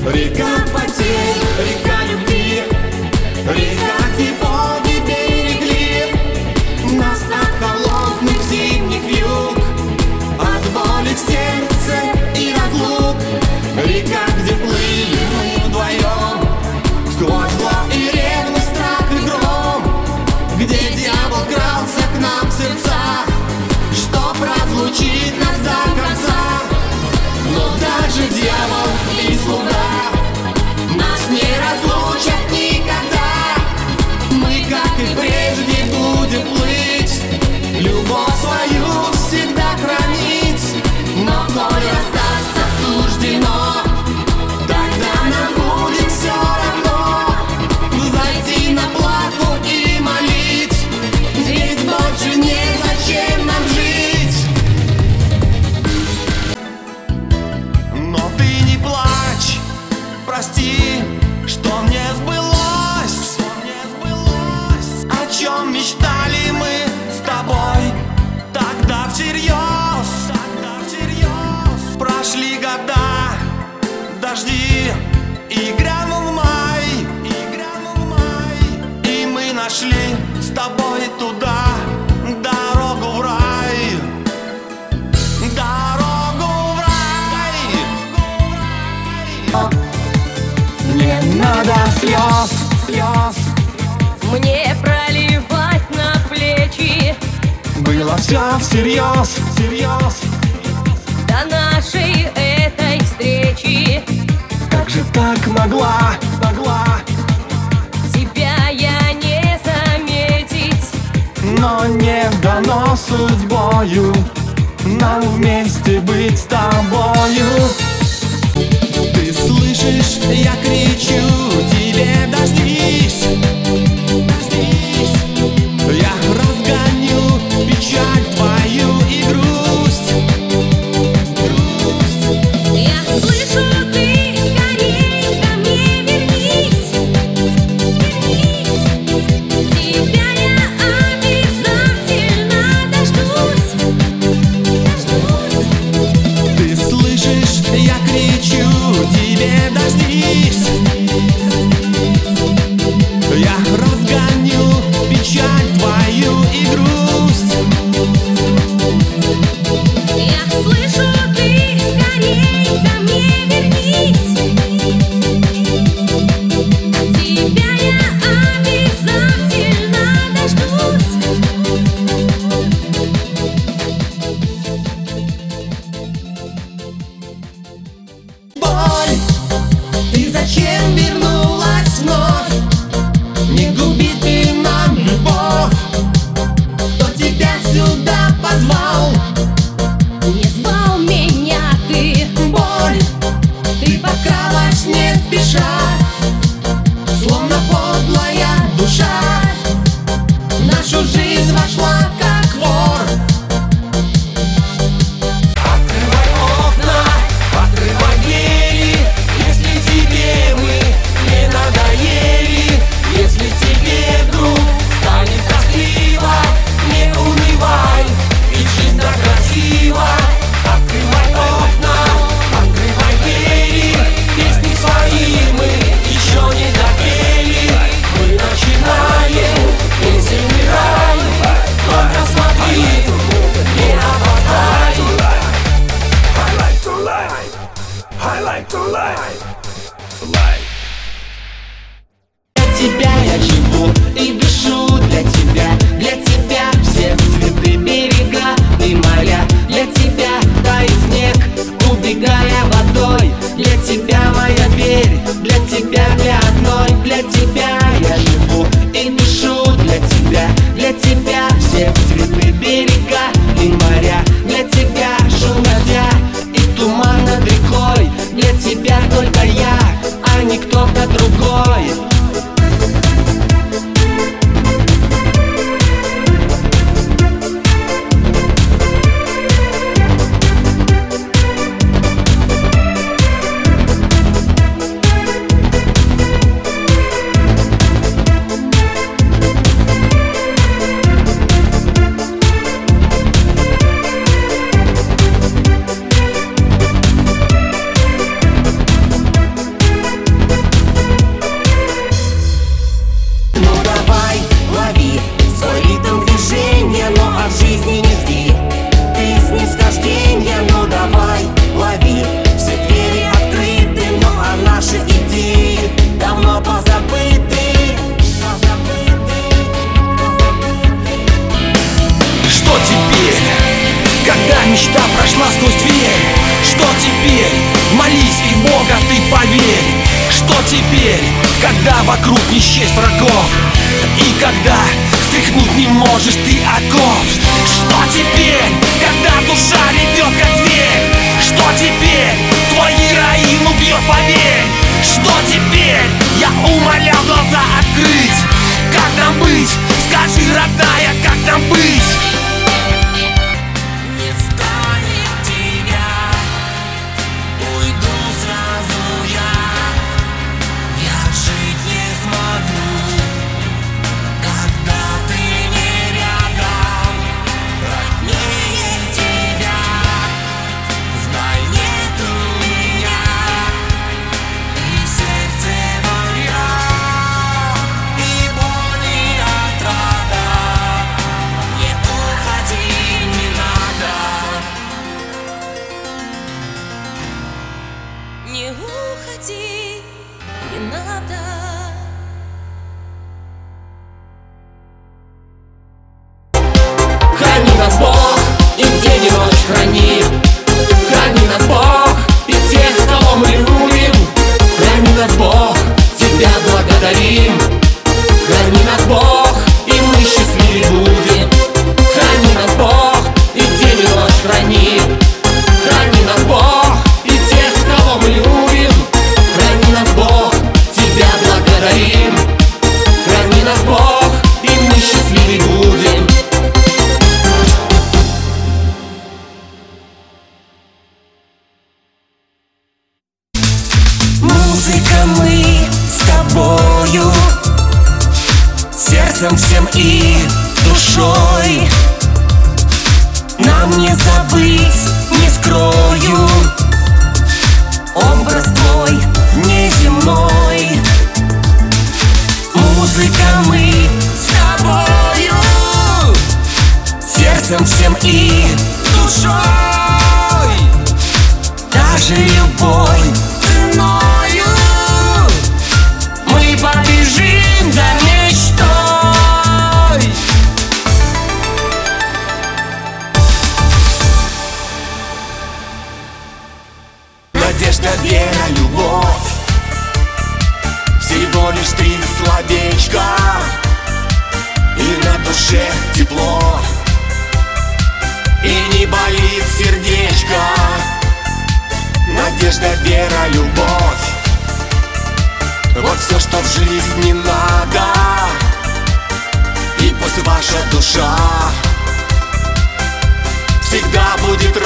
Река потерь, река любви, река, где боги берегли нас от холодных зимних вьюг, от боли в сердце и разлук. Река, где плыли мы вдвоем сквозь зло и ревность, страх и гром, где дьявол крался к нам в сердца, чтоб разлучить нас до конца. Но даже дьявол и слуга нас не разлучат никогда. Мы, как и прежде, будем плыть, любовь свою всегда хранить. Но коли расстаться суждено, тогда нам будет все равно зайти на плаху и молить, ведь больше незачем нам жить. Но ты не плачь, прости, что мне сбылось, о чем мечтали мы с тобой тогда всерьез. Прошли года, дожди, и грянул май, и мы нашли с тобой туда дорогу в рай. Дорогу в рай. Не надо слез мне проливать на плечи. было все всерьез. До нашей этой встречи Как же так могла тебя я не заметить? но не дано судьбою нам вместе быть с тобою. Ты слышишь, я кричу тебе: дождись, я разгоню печаль твою и грусть. Я слышу, ты скорей ко мне вернись. Тебя я обязательно дождусь. Ты слышишь, я кричу тебе: дождись, я разгоню печаль твою и грусть. Я слышу, ты скорей ко мне вернись. Тебя я обязательно дождусь. Боль, ты зачем вернулась вновь? Не губи ты нам любовь. Кто тебя сюда позвал? Не звал меня ты. Боль, ты подкралась не спеша, словно подлая душа. В нашу жизнь вошла как вор. Открывай окна, открывай двери, если тебе мы не надоели. Если тебе вдруг станет тоскливо, не унывай, ведь жизнь так красива. Открывай окна, открывай двери, песни свои мы еще не допели. Мы начинаем песенный рай, только смотри, не опоздай. I like to lie. Для тебя я живу и дышу, для тебя все цветы, берега и моря. Для тебя тает снег, убегая водой. Для тебя моя дверь, для тебя для одной. Для тебя я живу и дышу, для тебя все цветы, берега и моря. Для тебя шум дождя и туман над рекой. Для тебя только я, а не кто-то другой. поверь, что теперь, когда вокруг не счесть врагов, и когда стряхнуть не можешь ты оков. Что теперь, когда душа ревет как зверь? Что теперь, твои героин убьет, поверь? Что теперь, я умолял глаза открыть. Как нам быть? Скажи, родная, как нам быть? Не станет тебя, уйду сразу я жить не смогу, когда ты не рядом, роднее тебя, знай, нету меня, и в сердце мое, и боль, и отрада, не уходи, не надо. Не уходи, не надо. Храни нас Бог, и день и ночь храни. Храни нас Бог, и тех, кого мы любим. Храни нас Бог, тебя благодарим. Храни нас Бог, и мы счастливы будем. Храни нас Бог, и день и ночь храни. Храни нас Бог, и тех, кого мы любим. Храни нас Бог, тебя благодарим. Храни нас Бог, и мы счастливы будем. Музыка, мы с тобою, сердцем всем и душой. Нам не забыть, не скрою, образ твой неземной. Музыка, мы с тобою, сердцем всем и душой. Даже любой ценою мы побежим за мечтой. Надежда, вера, любовь, всего лишь 3 словечка, и на душе тепло, и не болит сердечко. Надежда, вера, любовь, вот все, что в жизни надо. И пусть ваша душа всегда будет